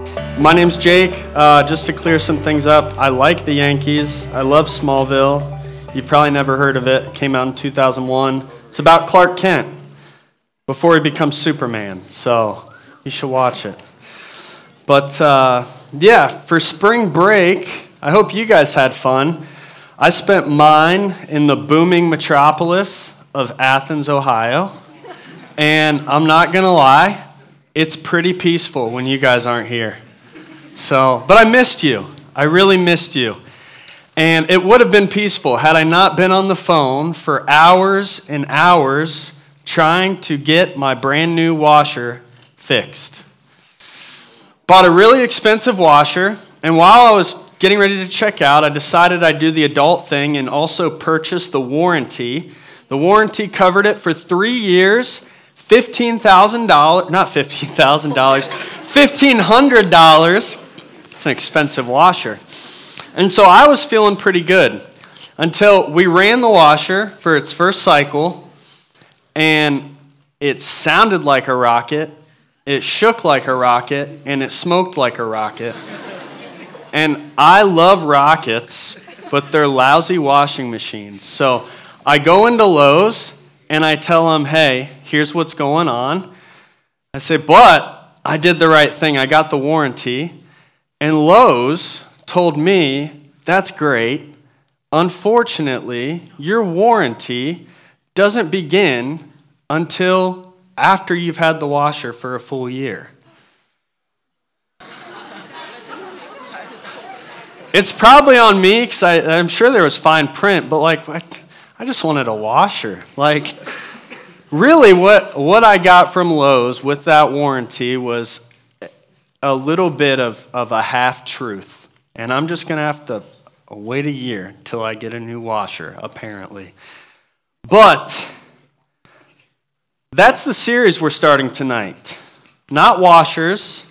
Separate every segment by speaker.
Speaker 1: My name's Jake. Just to clear some things up, I like the Yankees. I love Smallville. You've probably never heard of it. It came out in 2001. It's about Clark Kent before he becomes Superman, so you should watch it. But for spring break, I hope you guys had fun. I spent mine in the booming metropolis of Athens, Ohio, and I'm not going to lie, it's pretty peaceful when you guys aren't here. But I missed you. I really missed you. And it would have been peaceful had I not been on the phone for hours and hours trying to get my brand new washer fixed. Bought a really expensive washer, and while I was getting ready to check out, I decided I'd do the adult thing and also purchase the warranty. The warranty covered it for 3 years, $1,500. It's an expensive washer. And so I was feeling pretty good until we ran the washer for its first cycle, and it sounded like a rocket, it shook like a rocket, and it smoked like a rocket. And I love rockets, but they're lousy washing machines. So I go into Lowe's, and I tell them, hey, here's what's going on. I say, but I did the right thing. I got the warranty. And Lowe's told me, that's great. Unfortunately, your warranty doesn't begin until after you've had the washer for a full year. It's probably on me because I'm sure there was fine print, but I just wanted a washer. Really what I got from Lowe's with that warranty was a little bit of a half-truth. And I'm just going to have to wait a year till I get a new washer, apparently. But that's the series we're starting tonight. Not washers,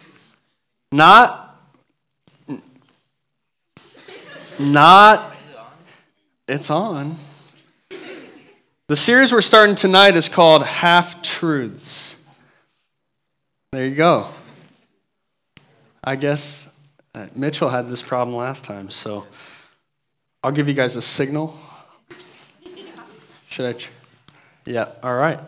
Speaker 1: it's on. The series we're starting tonight is called Half-Truths. There you go. I guess Mitchell had this problem last time, so I'll give you guys a signal. Should I? Yeah, all right.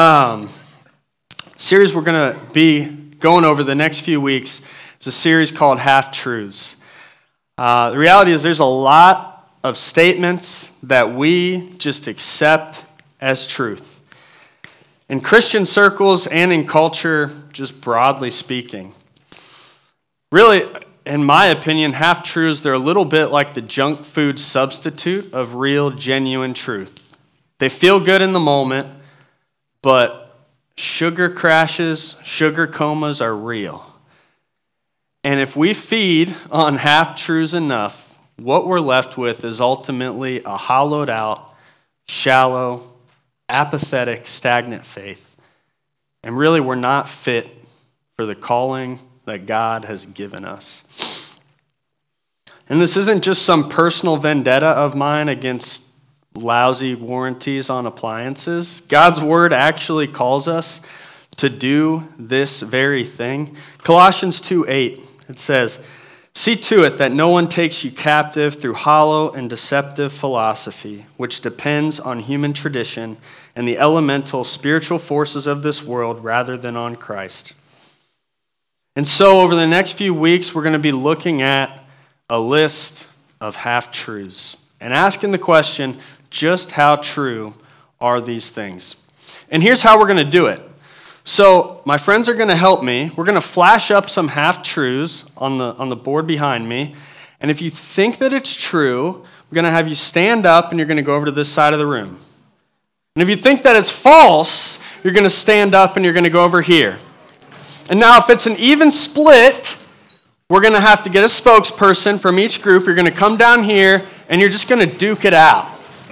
Speaker 1: Series we're going to be going over the next few weeks is a series called Half-Truths. The reality is there's a lot of statements that we just accept as truth. In Christian circles and in culture, just broadly speaking. Really, in my opinion, half-truths, they're a little bit like the junk food substitute of real, genuine truth. They feel good in the moment, but sugar crashes, sugar comas are real. And if we feed on half-truths enough, what we're left with is ultimately a hollowed out, shallow, apathetic, stagnant faith. And really, we're not fit for the calling that God has given us. And this isn't just some personal vendetta of mine against lousy warranties on appliances. God's word actually calls us to do this very thing. Colossians 2:8, it says, "See to it that no one takes you captive through hollow and deceptive philosophy, which depends on human tradition and the elemental spiritual forces of this world rather than on Christ." And so over the next few weeks, we're going to be looking at a list of half-truths and asking the question, just how true are these things? And here's how we're going to do it. So my friends are going to help me. We're going to flash up some half-truths on the board behind me. And if you think that it's true, we're going to have you stand up and you're going to go over to this side of the room. And if you think that it's false, you're going to stand up and you're going to go over here. And now if it's an even split, we're going to have to get a spokesperson from each group. You're going to come down here and you're just going to duke it out.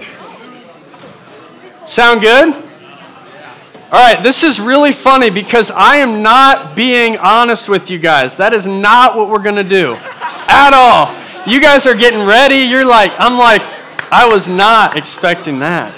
Speaker 1: Sound good? All right, this is really funny because I am not being honest with you guys. That is not what we're going to do at all. You guys are getting ready. I was not expecting that.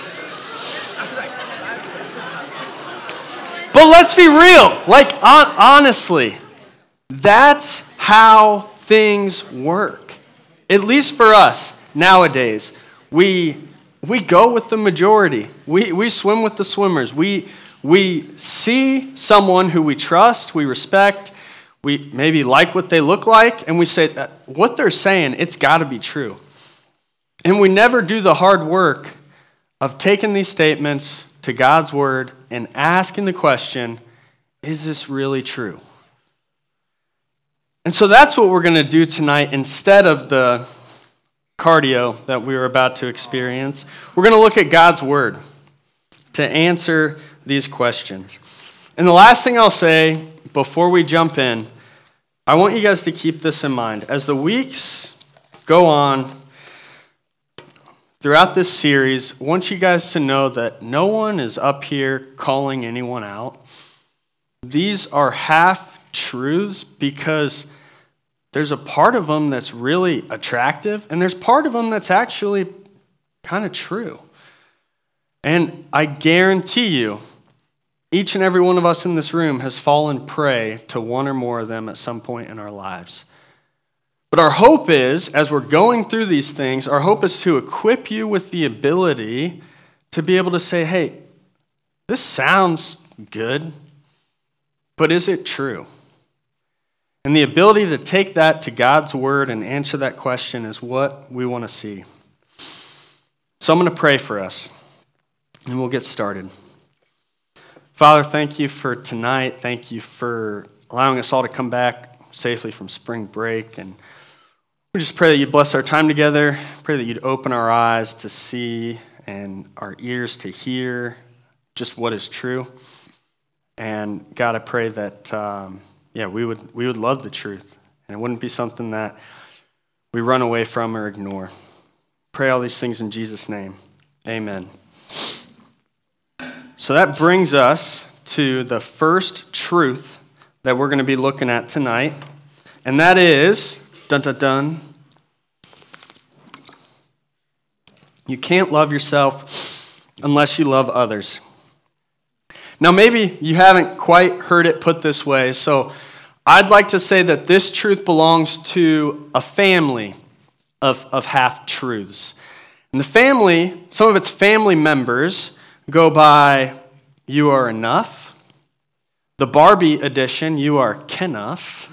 Speaker 1: But let's be real. Honestly, that's how things work. At least for us nowadays, we go with the majority. We swim with the swimmers. We see someone who we trust, we respect, we maybe like what they look like, and we say, what they're saying, it's got to be true. And we never do the hard work of taking these statements to God's word and asking the question, is this really true? And so that's what we're going to do tonight instead of the cardio that we were about to experience. We're going to look at God's word to answer these questions. And the last thing I'll say before we jump in, I want you guys to keep this in mind. As the weeks go on throughout this series, I want you guys to know that no one is up here calling anyone out. These are half-truths because there's a part of them that's really attractive, and there's part of them that's actually kind of true. And I guarantee you, each and every one of us in this room has fallen prey to one or more of them at some point in our lives. But our hope is, as we're going through these things, our hope is to equip you with the ability to be able to say, hey, this sounds good, but is it true? And the ability to take that to God's word and answer that question is what we want to see. So I'm going to pray for us, and we'll get started. Father, thank you for tonight. Thank you for allowing us all to come back safely from spring break. And we just pray that you bless our time together. Pray that you'd open our eyes to see and our ears to hear just what is true. And God, I pray that we would love the truth, and it wouldn't be something that we run away from or ignore. Pray all these things in Jesus' name. Amen. So that brings us to the first truth that we're going to be looking at tonight, and that is, dun dun dun, you can't love yourself unless you love others. Now, maybe you haven't quite heard it put this way, so I'd like to say that this truth belongs to a family of half-truths. And the family, some of its family members go by, you are enough. The Barbie edition, you are Kenuff.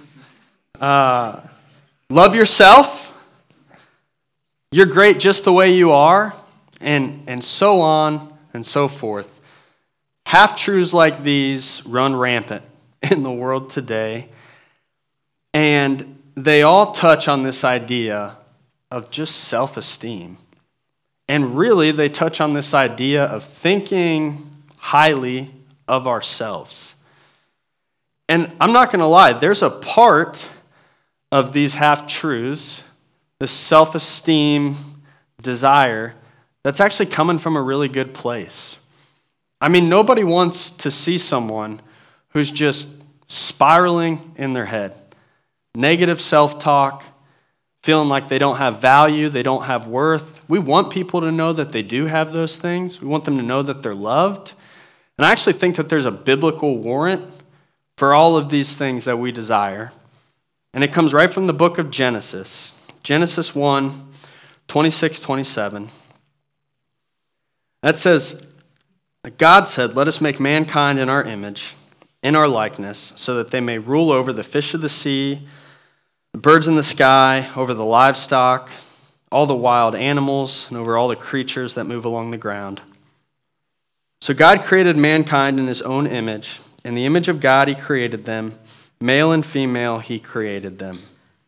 Speaker 1: Love yourself. You're great just the way you are. And so on and so forth. Half-truths like these run rampant in the world today. And they all touch on this idea of just self-esteem. And really, they touch on this idea of thinking highly of ourselves. And I'm not going to lie, there's a part of these half-truths, this self-esteem desire, that's actually coming from a really good place. I mean, nobody wants to see someone who's just spiraling in their head. Negative self-talk, feeling like they don't have value, they don't have worth. We want people to know that they do have those things. We want them to know that they're loved. And I actually think that there's a biblical warrant for all of these things that we desire. And it comes right from the book of Genesis. Genesis 1, 26, 27. That says, God said, let us make mankind in our image, in our likeness, so that they may rule over the fish of the sea, the birds in the sky, over the livestock, all the wild animals, and over all the creatures that move along the ground. So God created mankind in his own image. In the image of God he created them. Male and female he created them.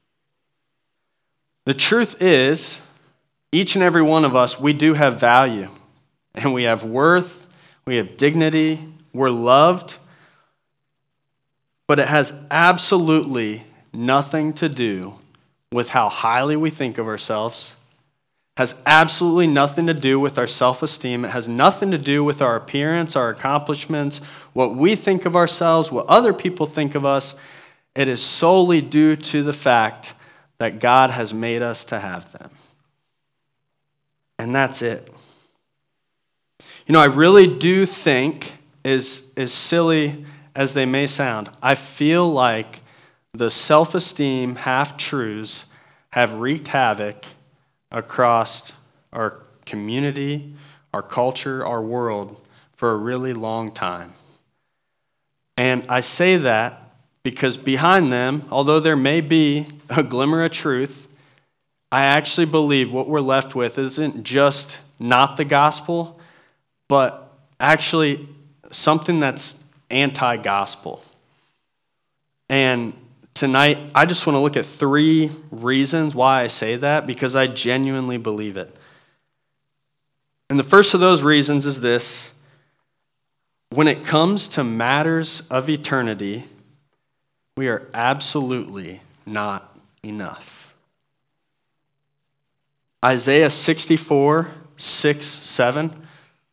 Speaker 1: The truth is, each and every one of us, we do have value. And we have worth, we have dignity, we're loved. But it has absolutely nothing to do with how highly we think of ourselves. Has absolutely nothing to do with our self-esteem. It has nothing to do with our appearance, our accomplishments, what we think of ourselves, what other people think of us. It is solely due to the fact that God has made us to have them. And that's it. You know, I really do think, as silly as they may sound, I feel like the self-esteem half-truths have wreaked havoc across our community, our culture, our world for a really long time. And I say that because behind them, although there may be a glimmer of truth, I actually believe what we're left with isn't just not the gospel, but actually something that's anti-gospel. And tonight, I just want to look at 3 reasons why I say that, because I genuinely believe it. And the first of those reasons is this: when it comes to matters of eternity, we are absolutely not enough. Isaiah 64, 6, 7.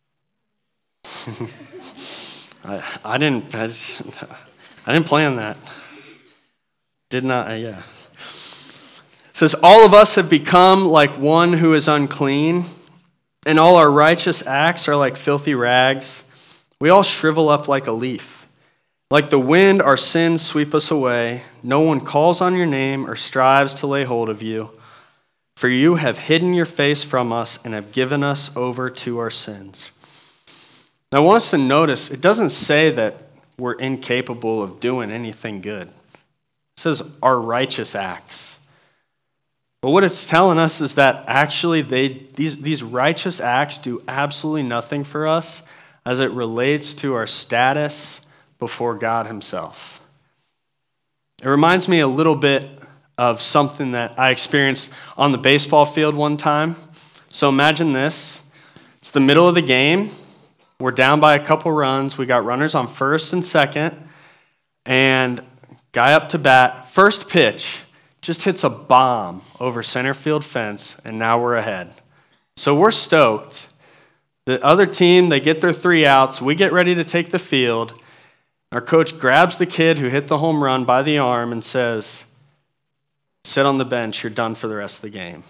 Speaker 1: I didn't plan that. Did not, yeah. It says, all of us have become like one who is unclean, and all our righteous acts are like filthy rags. We all shrivel up like a leaf. Like the wind, our sins sweep us away. No one calls on your name or strives to lay hold of you. For you have hidden your face from us and have given us over to our sins. Now I want us to notice, it doesn't say that we're incapable of doing anything good. It says our righteous acts. But what it's telling us is that actually these righteous acts do absolutely nothing for us as it relates to our status before God himself. It reminds me a little bit of something that I experienced on the baseball field one time. So imagine this. It's the middle of the game. We're down by a couple runs. We got runners on first and second. And guy up to bat, first pitch, just hits a bomb over center field fence, and now we're ahead. So we're stoked. The other team, they get their 3 outs. We get ready to take the field. Our coach grabs the kid who hit the home run by the arm and says, sit on the bench, you're done for the rest of the game.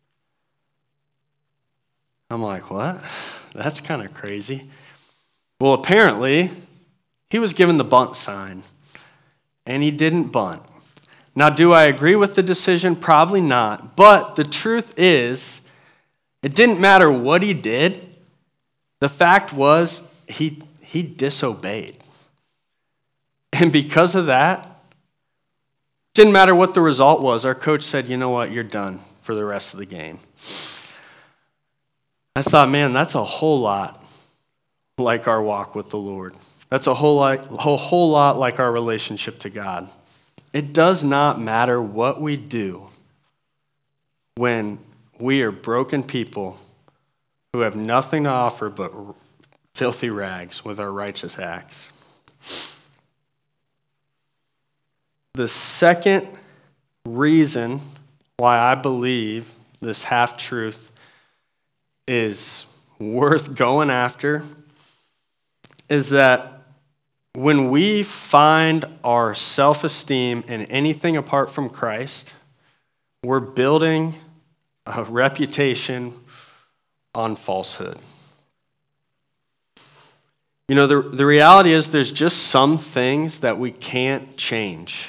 Speaker 1: I'm like, what? That's kind of crazy. Well, apparently, he was given the bunt sign, and he didn't bunt. Now, do I agree with the decision? Probably not. But the truth is, it didn't matter what he did. The fact was, he disobeyed. And because of that, didn't matter what the result was, our coach said, you know what, you're done for the rest of the game. I thought, man, that's a whole lot like our walk with the Lord. That's a whole lot like our relationship to God. It does not matter what we do when we are broken people who have nothing to offer but filthy rags with our righteous acts. The second reason why I believe this half-truth is worth going after is that when we find our self-esteem in anything apart from Christ, we're building a reputation on falsehood. You know, the reality is there's just some things that we can't change.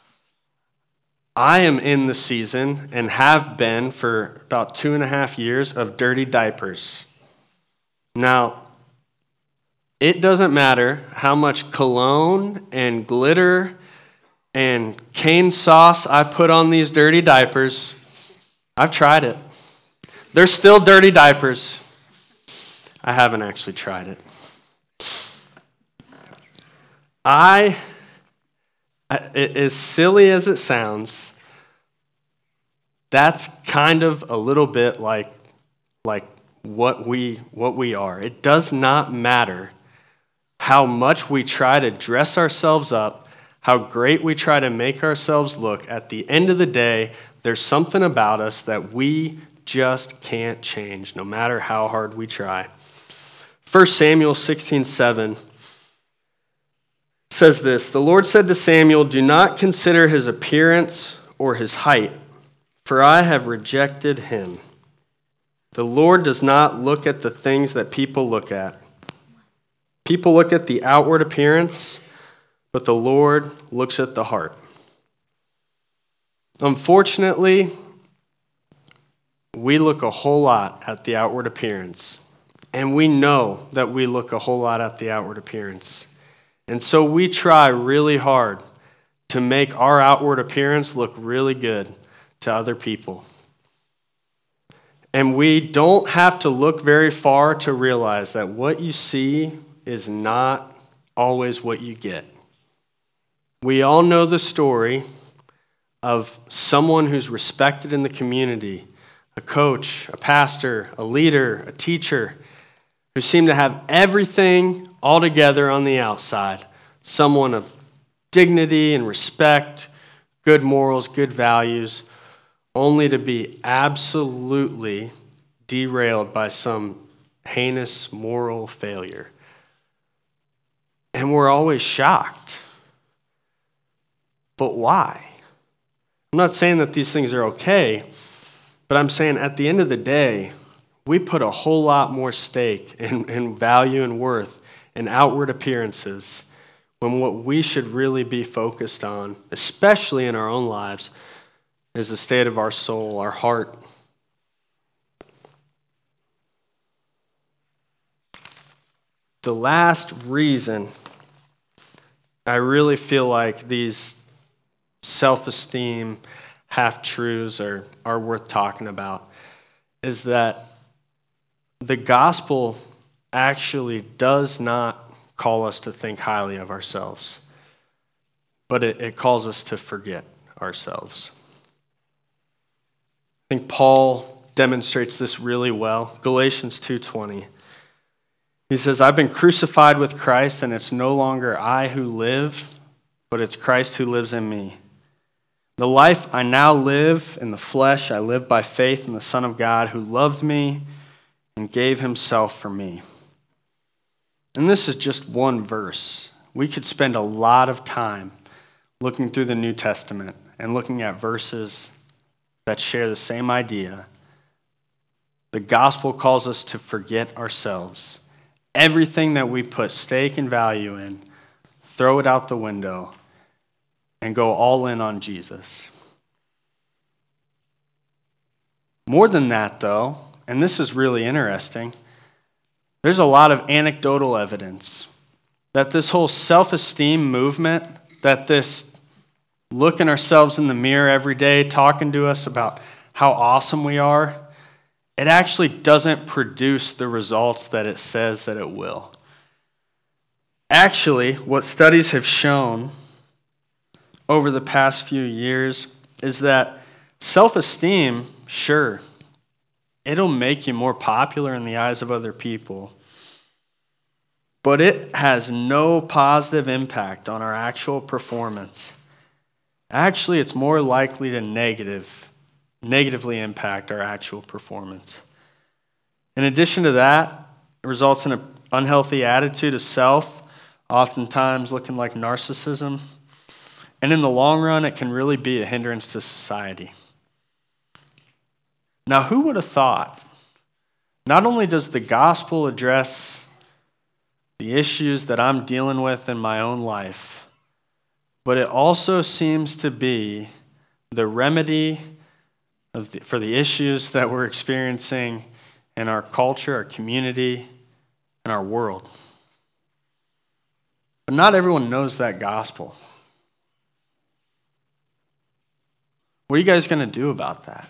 Speaker 1: I am in the season, and have been for about 2.5 years, of dirty diapers. Now, it doesn't matter how much cologne and glitter and cane sauce I put on these dirty diapers. I've tried it. They're still dirty diapers. I haven't actually tried it. As silly as it sounds, that's kind of a little bit like what we are. It does not matter how much we try to dress ourselves up, how great we try to make ourselves look. At the end of the day, there's something about us that we just can't change, no matter how hard we try. 1 Samuel 16:7 says this, the Lord said to Samuel, do not consider his appearance or his height, for I have rejected him. The Lord does not look at the things that people look at. People look at the outward appearance, but the Lord looks at the heart. Unfortunately, we look a whole lot at the outward appearance, and we know that we look a whole lot at the outward appearance. And so we try really hard to make our outward appearance look really good to other people. And we don't have to look very far to realize that what you see is not always what you get. We all know the story of someone who's respected in the community, a coach, a pastor, a leader, a teacher, who seem to have everything all together on the outside, someone of dignity and respect, good morals, good values, only to be absolutely derailed by some heinous moral failure. And we're always shocked. But why? I'm not saying that these things are okay, but I'm saying at the end of the day, we put a whole lot more stake and value and worth in outward appearances when what we should really be focused on, especially in our own lives, is the state of our soul, our heart. The last reason I really feel like these self-esteem half-truths are worth talking about is that the gospel actually does not call us to think highly of ourselves, but it calls us to forget ourselves. I think Paul demonstrates this really well. Galatians 2:20. He says, I've been crucified with Christ, and it's no longer I who live, but it's Christ who lives in me. The life I now live in the flesh, I live by faith in the Son of God who loved me and gave himself for me. And this is just one verse. We could spend a lot of time looking through the New Testament and looking at verses that share the same idea. The gospel calls us to forget ourselves. Everything that we put stake and value in, throw it out the window and go all in on Jesus. More than that, though, and this is really interesting, there's a lot of anecdotal evidence that this whole self-esteem movement, that this looking ourselves in the mirror every day, talking to us about how awesome we are, it actually doesn't produce the results that it says that it will. Actually, what studies have shown over the past few years is that self-esteem, sure, it'll make you more popular in the eyes of other people, but it has no positive impact on our actual performance. Actually, it's more likely to negatively impact our actual performance. In addition to that, it results in an unhealthy attitude of self, oftentimes looking like narcissism. And in the long run, it can really be a hindrance to society. Now, who would have thought? Not only does the gospel address the issues that I'm dealing with in my own life, but it also seems to be the remedy for the issues that we're experiencing in our culture, our community, and our world. But not everyone knows that gospel. What are you guys going to do about that?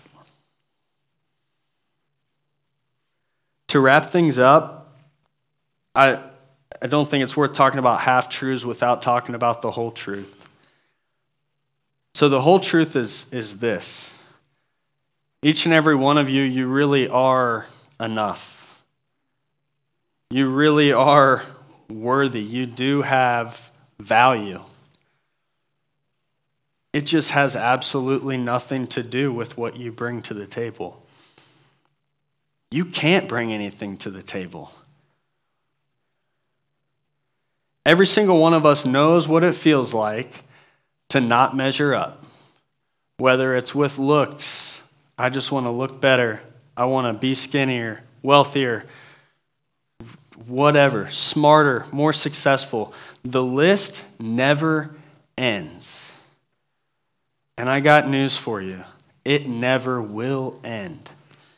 Speaker 1: To wrap things up, I don't think it's worth talking about half-truths without talking about the whole truth. So the whole truth is this. Each and every one of you, you really are enough. You really are worthy. You do have value. It just has absolutely nothing to do with what you bring to the table. You can't bring anything to the table. Every single one of us knows what it feels like to not measure up. Whether it's with looks, I just want to look better, I want to be skinnier, wealthier, whatever, smarter, more successful. The list never ends. And I got news for you. It never will end.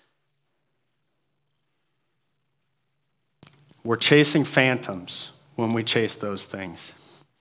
Speaker 1: We're chasing phantoms when we chase those things.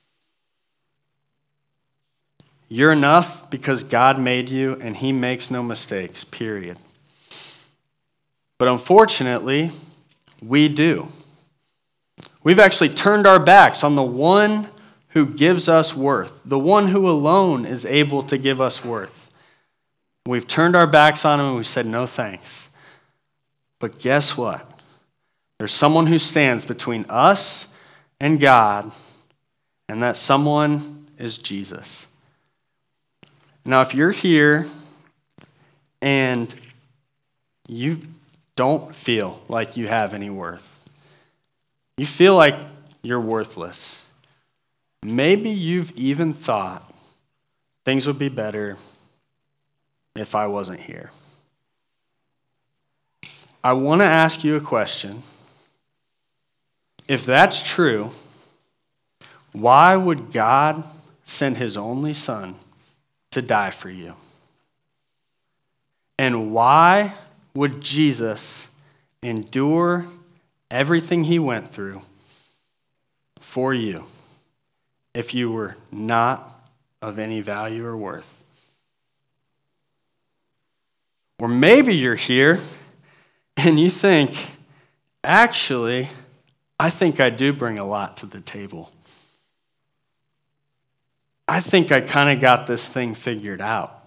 Speaker 1: You're enough because God made you and he makes no mistakes, period. But unfortunately, we do. We've actually turned our backs on the one who gives us worth, the one who alone is able to give us worth. We've turned our backs on him and we said, no thanks. But guess what? There's someone who stands between us and God, and that someone is Jesus. Now, if you're here and you don't feel like you have any worth, you feel like you're worthless, maybe you've even thought things would be better if I wasn't here. I want to ask you a question. If that's true, why would God send his only son to die for you? And why would Jesus endure everything he went through for you if you were not of any value or worth? Or maybe you're here and you think, actually, I think I do bring a lot to the table. I think I kind of got this thing figured out.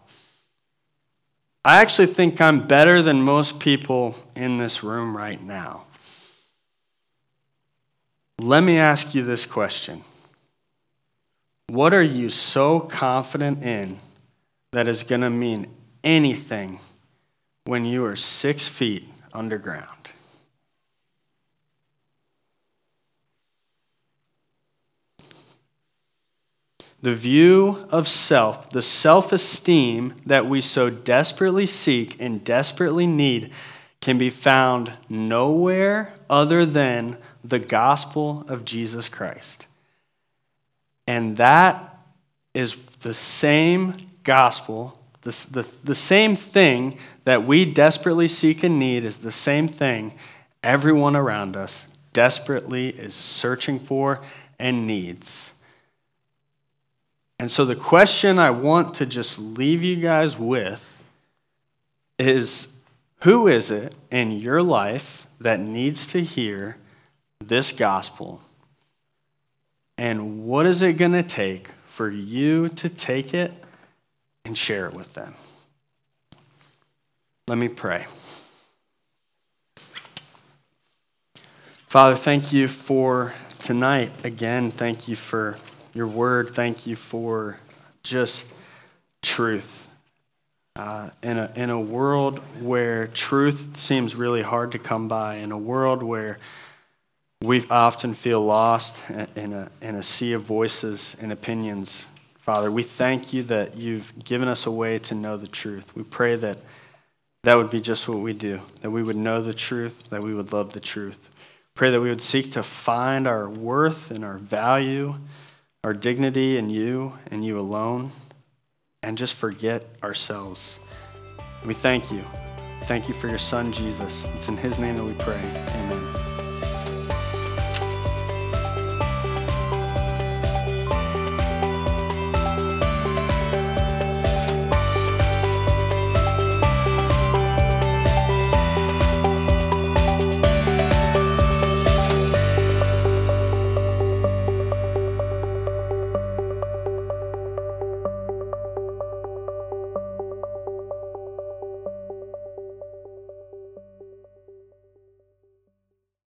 Speaker 1: I actually think I'm better than most people in this room right now. Let me ask you this question. What are you so confident in that is going to mean anything when you are 6 feet underground? The view of self, the self-esteem that we so desperately seek and desperately need can be found nowhere other than the gospel of Jesus Christ. And that is the same gospel, the same thing that we desperately seek and need is the same thing everyone around us desperately is searching for and needs. And so the question I want to just leave you guys with is, who is it in your life that needs to hear this gospel? And what is it going to take for you to take it and share it with them? Let me pray. Father, thank you for tonight. Again, thank you for your word. Thank you for just truth. In a world where truth seems really hard to come by, in a world where we often feel lost in a sea of voices and opinions, Father, we thank you that you've given us a way to know the truth. We pray that that would be just what we do, that we would know the truth, that we would love the truth. Pray that we would seek to find our worth and our value, our dignity in you and you alone, and just forget ourselves. We thank you. Thank you for your son, Jesus. It's in his name that we pray. Amen.